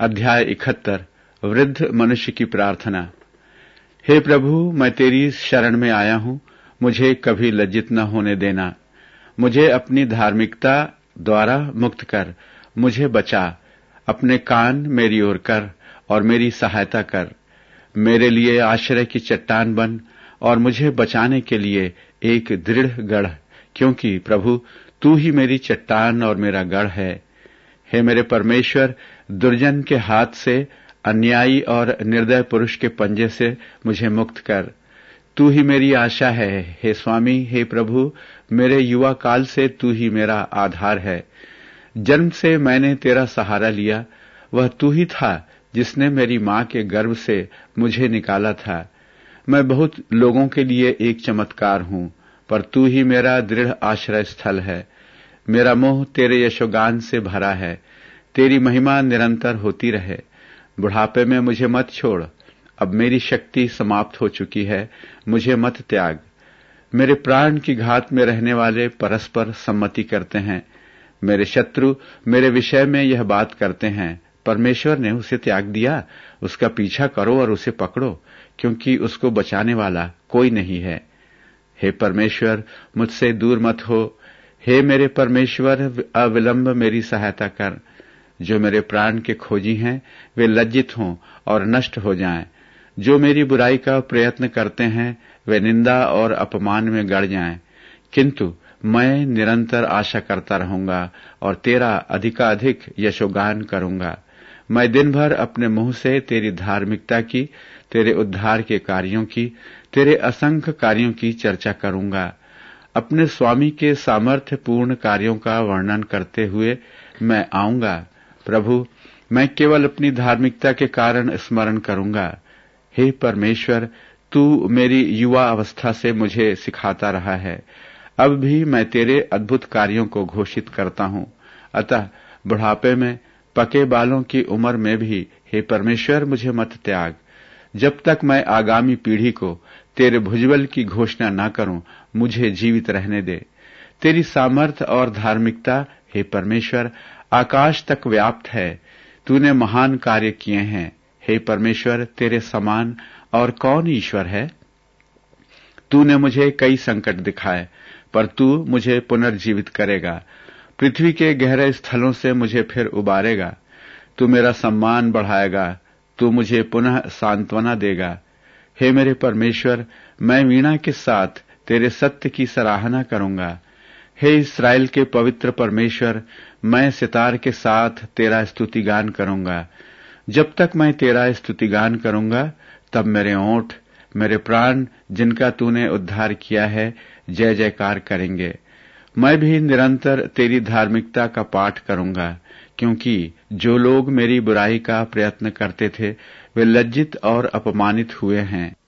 अध्याय 71 वृद्ध मनुष्य की प्रार्थना। हे प्रभु, मैं तेरी शरण में आया हूं, मुझे कभी लज्जित न होने देना। मुझे अपनी धार्मिकता द्वारा मुक्त कर, मुझे बचा। अपने कान मेरी ओर कर और मेरी सहायता कर। मेरे लिए आश्रय की चट्टान बन और मुझे बचाने के लिए एक दृढ़ गढ़, क्योंकि प्रभु तू ही मेरी चट्टान और मेरा गढ़ है। हे मेरे परमेश्वर, दुर्जन के हाथ से, अन्यायी और निर्दय पुरुष के पंजे से मुझे मुक्त कर। तू ही मेरी आशा है। हे स्वामी, हे प्रभु, मेरे युवा काल से तू ही मेरा आधार है। जन्म से मैंने तेरा सहारा लिया। वह तू ही था जिसने मेरी मां के गर्भ से मुझे निकाला था। मैं बहुत लोगों के लिए एक चमत्कार हूं, पर तू ही मेरा दृढ़ आश्रय स्थल है। मेरा मुंह तेरे यशोगान से भरा है। तेरी महिमा निरंतर होती रहे। बुढ़ापे में मुझे मत छोड़। अब मेरी शक्ति समाप्त हो चुकी है, मुझे मत त्याग। मेरे प्राण की घात में रहने वाले परस्पर सम्मति करते हैं। मेरे शत्रु मेरे विषय में यह बात करते हैं, परमेश्वर ने उसे त्याग दिया। उसका पीछा करो और उसे पकड़ो, क्योंकि उसको बचाने वाला कोई नहीं है। हे परमेश्वर, मुझसे दूर मत हो। हे मेरे परमेश्वर, अविलंब मेरी सहायता कर। जो मेरे प्राण के खोजी हैं, वे लज्जित हों और नष्ट हो जाएं। जो मेरी बुराई का प्रयत्न करते हैं, वे निंदा और अपमान में गड़ जाएं। किंतु मैं निरंतर आशा करता रहूंगा और तेरा अधिकाधिक यशोगान करूंगा। मैं दिन भर अपने मुंह से तेरी धार्मिकता की, तेरे उद्धार के कार्यों की, तेरे असंख्य कार्यों की चर्चा करूंगा। अपने स्वामी के सामर्थ्यपूर्ण कार्यों का वर्णन करते हुए मैं आऊंगा। प्रभु, मैं केवल अपनी धार्मिकता के कारण स्मरण करूंगा। हे परमेश्वर, तू मेरी युवा अवस्था से मुझे सिखाता रहा है। अब भी मैं तेरे अद्भुत कार्यों को घोषित करता हूं। अतः बुढ़ापे में, पके बालों की उम्र में भी, हे परमेश्वर, मुझे मत त्याग। जब तक मैं आगामी पीढ़ी को तेरे भुजबल की घोषणा न करूं, मुझे जीवित रहने दे। तेरी सामर्थ्य और धार्मिकता, हे परमेश्वर, आकाश तक व्याप्त है। तूने महान कार्य किए हैं। हे परमेश्वर, तेरे समान और कौन ईश्वर है? तूने मुझे कई संकट दिखाए, पर तू मुझे पुनर्जीवित करेगा। पृथ्वी के गहरे स्थलों से मुझे फिर उबारेगा। तू मेरा सम्मान बढ़ाएगा। तू मुझे पुनः सांत्वना देगा। हे मेरे परमेश्वर, मैं वीणा के साथ तेरे सत्य की सराहना करूंगा। हे इस्राएल के पवित्र परमेश्वर, मैं सितार के साथ तेरा स्तुतिगान करूंगा। जब तक मैं तेरा स्तुतिगान करूंगा, तब मेरे ओंठ, मेरे प्राण, जिनका तूने उद्धार किया है, जय जयकार करेंगे। मैं भी निरंतर तेरी धार्मिकता का पाठ करूंगा, क्योंकि जो लोग मेरी बुराई का प्रयत्न करते थे, वे लज्जित और अपमानित हुए हैं।